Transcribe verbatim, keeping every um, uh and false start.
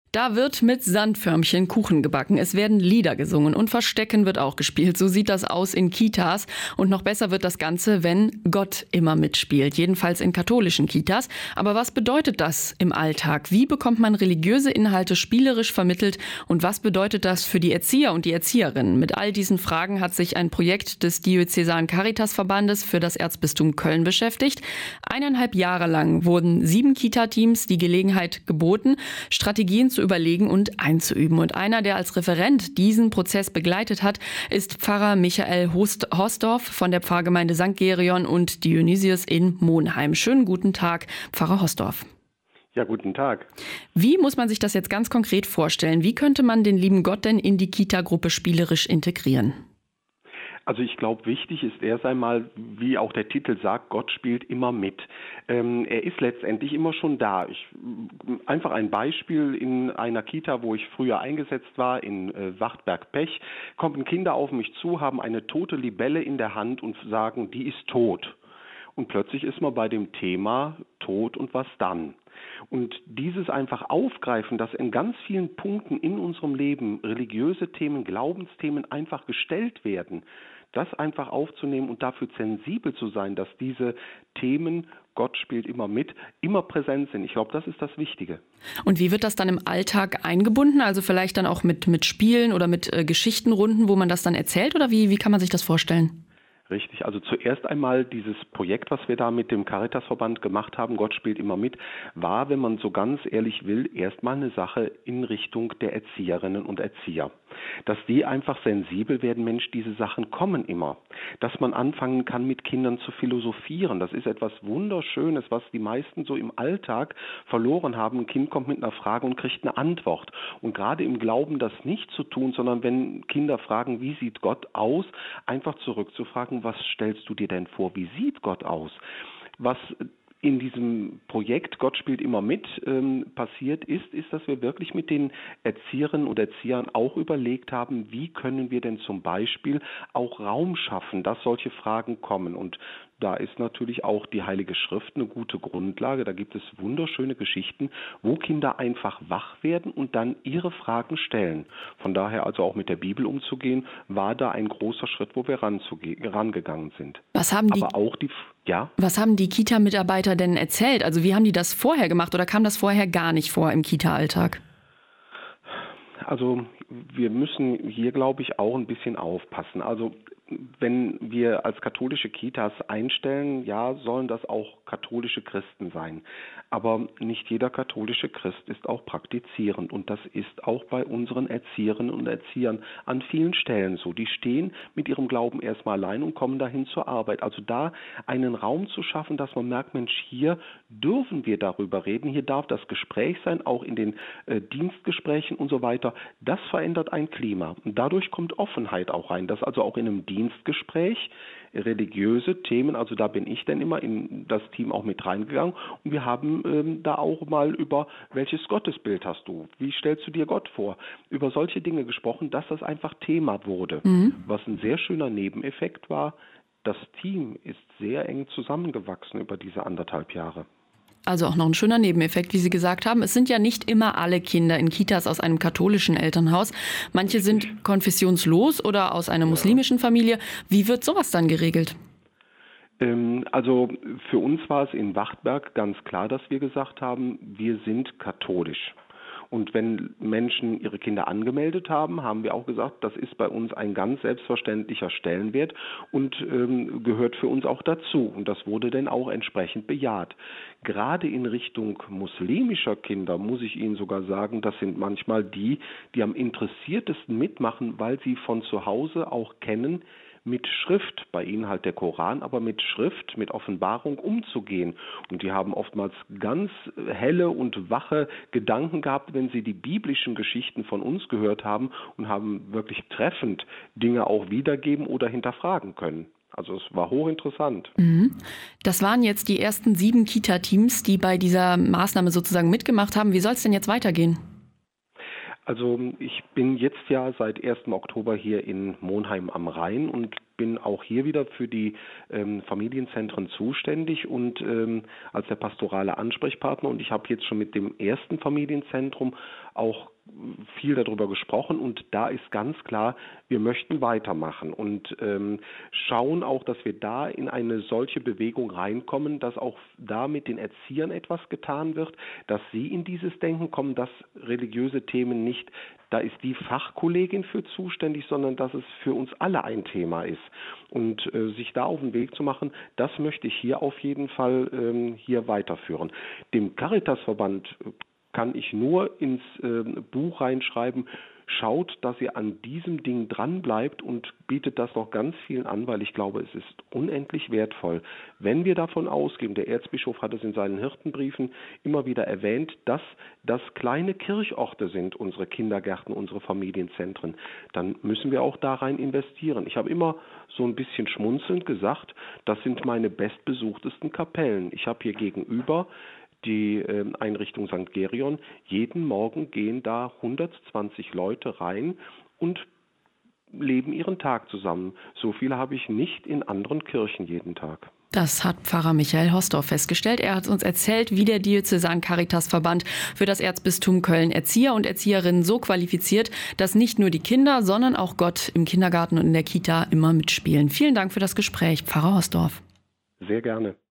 Da wird mit Sandförmchen Kuchen gebacken, es werden Lieder gesungen und Verstecken wird auch gespielt. So sieht das aus in Kitas. Und noch besser wird das Ganze, wenn Gott immer mitspielt, jedenfalls in katholischen Kitas. Aber was bedeutet das im Alltag? Wie bekommt man religiöse Inhalte spielerisch vermittelt? Und was bedeutet das für die Erzieher und die Erzieherinnen? Mit all diesen Fragen hat sich ein Projekt des Diözesaren Caritasverbandes für das Erzbistum Köln beschäftigt. Eineinhalb Jahre lang wurden sieben Kita-Teams die Gelegenheit geboten, Strategien zu überlegen und einzuüben. Und einer, der als Referent diesen Prozess begleitet hat, ist Pfarrer Michael Hosdorf von der Pfarrgemeinde Sankt Gereon und Dionysius in Monheim. Schönen guten Tag, Pfarrer Hosdorf. Ja, guten Tag. Wie muss man sich das jetzt ganz konkret vorstellen? Wie könnte man den lieben Gott denn in die Kita-Gruppe spielerisch integrieren? Also ich glaube, wichtig ist erst einmal, wie auch der Titel sagt, Gott spielt immer mit. Ähm, er ist letztendlich immer schon da. Ich, einfach ein Beispiel: In einer Kita, wo ich früher eingesetzt war, in äh, Wachtberg-Pech, kommen Kinder auf mich zu, haben eine tote Libelle in der Hand und sagen, die ist tot. Und plötzlich ist man bei dem Thema Tod und was dann? Und dieses einfach aufgreifen, dass in ganz vielen Punkten in unserem Leben religiöse Themen, Glaubensthemen einfach gestellt werden, das einfach aufzunehmen und dafür sensibel zu sein, dass diese Themen, Gott spielt immer mit, immer präsent sind. Ich glaube, das ist das Wichtige. Und wie wird das dann im Alltag eingebunden? Also vielleicht dann auch mit, mit Spielen oder mit äh, Geschichtenrunden, wo man das dann erzählt? Oder wie, wie kann man sich das vorstellen? Richtig, also zuerst einmal dieses Projekt, was wir da mit dem Caritasverband gemacht haben, Gott spielt immer mit, war, wenn man so ganz ehrlich will, erstmal eine Sache in Richtung der Erzieherinnen und Erzieher. Dass die einfach sensibel werden, Mensch, diese Sachen kommen immer. Dass man anfangen kann, mit Kindern zu philosophieren, das ist etwas Wunderschönes, was die meisten so im Alltag verloren haben. Ein Kind kommt mit einer Frage und kriegt eine Antwort. Und gerade im Glauben das nicht zu tun, sondern wenn Kinder fragen, wie sieht Gott aus, einfach zurückzufragen, was stellst du dir denn vor, wie sieht Gott aus? Was in diesem Projekt Gott spielt immer mit ähm, passiert ist, ist, dass wir wirklich mit den Erzieherinnen und Erziehern auch überlegt haben, wie können wir denn zum Beispiel auch Raum schaffen, dass solche Fragen kommen. Und da ist natürlich auch die Heilige Schrift eine gute Grundlage. Da gibt es wunderschöne Geschichten, wo Kinder einfach wach werden und dann ihre Fragen stellen. Von daher also auch mit der Bibel umzugehen, war da ein großer Schritt, wo wir rangegangen sind. Was haben die, Aber auch die, ja? Was haben die Kita-Mitarbeiter denn erzählt? Also wie haben die das vorher gemacht oder kam das vorher gar nicht vor im Kita-Alltag? Also wir müssen hier, glaube ich, auch ein bisschen aufpassen. Also wenn wir als katholische Kitas einstellen, ja, sollen das auch katholische Christen sein. Aber nicht jeder katholische Christ ist auch praktizierend. Und das ist auch bei unseren Erzieherinnen und Erziehern an vielen Stellen so. Die stehen mit ihrem Glauben erstmal allein und kommen dahin zur Arbeit. Also da einen Raum zu schaffen, dass man merkt, Mensch, hier dürfen wir darüber reden, hier darf das Gespräch sein, auch in den äh, Dienstgesprächen und so weiter. Das verändert ein Klima. Und dadurch kommt Offenheit auch rein, dass also auch in einem Dienstgespräch religiöse Themen, also da bin ich dann immer in das Team auch mit reingegangen und wir haben ähm, da auch mal über, welches Gottesbild hast du, wie stellst du dir Gott vor, über solche Dinge gesprochen, dass das einfach Thema wurde. Mhm. Was ein sehr schöner Nebeneffekt war, das Team ist sehr eng zusammengewachsen über diese anderthalb Jahre. Also auch noch ein schöner Nebeneffekt, wie Sie gesagt haben. Es sind ja nicht immer alle Kinder in Kitas aus einem katholischen Elternhaus. Manche sind konfessionslos oder aus einer muslimischen Familie. Wie wird sowas dann geregelt? Ähm, also für uns war es in Wachtberg ganz klar, dass wir gesagt haben, wir sind katholisch. Und wenn Menschen ihre Kinder angemeldet haben, haben wir auch gesagt, das ist bei uns ein ganz selbstverständlicher Stellenwert und ähm, gehört für uns auch dazu. Und das wurde dann auch entsprechend bejaht. Gerade in Richtung muslimischer Kinder muss ich Ihnen sogar sagen, das sind manchmal die, die am interessiertesten mitmachen, weil sie von zu Hause auch kennen, mit Schrift, bei ihnen halt der Koran, aber mit Schrift, mit Offenbarung umzugehen. Und die haben oftmals ganz helle und wache Gedanken gehabt, wenn sie die biblischen Geschichten von uns gehört haben und haben wirklich treffend Dinge auch wiedergeben oder hinterfragen können. Also es war hochinteressant. Das waren jetzt die ersten sieben Kita-Teams, die bei dieser Maßnahme sozusagen mitgemacht haben. Wie soll es denn jetzt weitergehen? Also ich bin jetzt ja seit ersten Oktober hier in Monheim am Rhein und bin auch hier wieder für die ähm, Familienzentren zuständig und ähm, als der pastorale Ansprechpartner. Und ich habe jetzt schon mit dem ersten Familienzentrum auch viel darüber gesprochen und da ist ganz klar, wir möchten weitermachen und ähm, schauen auch, dass wir da in eine solche Bewegung reinkommen, dass auch da mit den Erziehern etwas getan wird, dass sie in dieses Denken kommen, dass religiöse Themen nicht, da ist die Fachkollegin für zuständig, sondern dass es für uns alle ein Thema ist. Und äh, sich da auf den Weg zu machen, das möchte ich hier auf jeden Fall ähm, hier weiterführen. Dem Caritasverband kann ich nur ins äh, Buch reinschreiben, schaut, dass ihr an diesem Ding dran bleibt und bietet das noch ganz vielen an, weil ich glaube, es ist unendlich wertvoll. Wenn wir davon ausgehen, der Erzbischof hat es in seinen Hirtenbriefen immer wieder erwähnt, dass das kleine Kirchorte sind, unsere Kindergärten, unsere Familienzentren, dann müssen wir auch da rein investieren. Ich habe immer so ein bisschen schmunzelnd gesagt, das sind meine bestbesuchtesten Kapellen. Ich habe hier gegenüber die äh, Einrichtung Sankt Gerion. Jeden Morgen gehen da hundertzwanzig Leute rein und leben ihren Tag zusammen. So viele habe ich nicht in anderen Kirchen jeden Tag. Das hat Pfarrer Michael Hostorf festgestellt. Er hat uns erzählt, wie der Diözesan Caritasverband für das Erzbistum Köln Erzieher und Erzieherinnen so qualifiziert, dass nicht nur die Kinder, sondern auch Gott im Kindergarten und in der Kita immer mitspielen. Vielen Dank für das Gespräch, Pfarrer Hostorf. Sehr gerne.